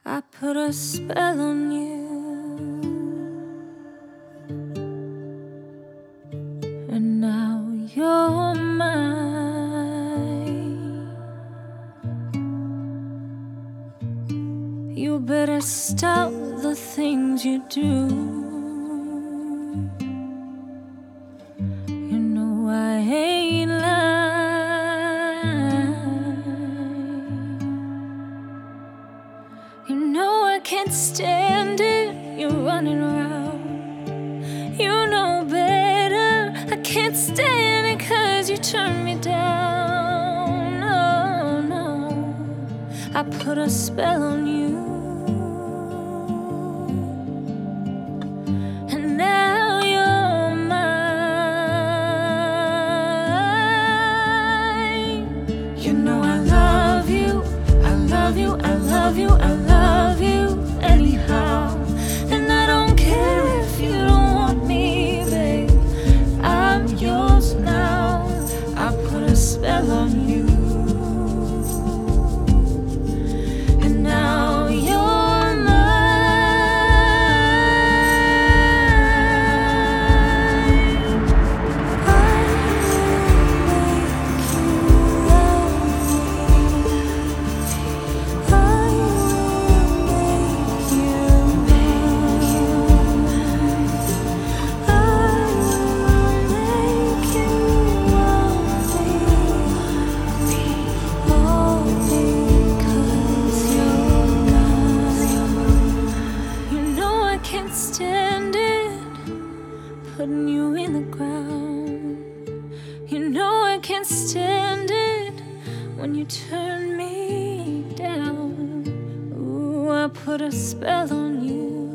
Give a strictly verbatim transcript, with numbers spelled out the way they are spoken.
I put a spell on you, and now you're mine. You better stop the things you do. You know I ain't lying. You know I can't stand it. You're running around. You know better. I can't stand it 'cause you turn me down. No, no, I put a spell on you, and now you're mine. You know I love you, I love you, I love you, I love you anyhow. And I don't care if you don't want me, babe, I'm yours now. I put a spell on you, and now you're mine. I will make you love me. I will make you mine. I will make you love me. All because you're mine. You know I can't stand it, putting you in the ground. You know I can't stand it when you turn me down. Ooh, I put a spell on you.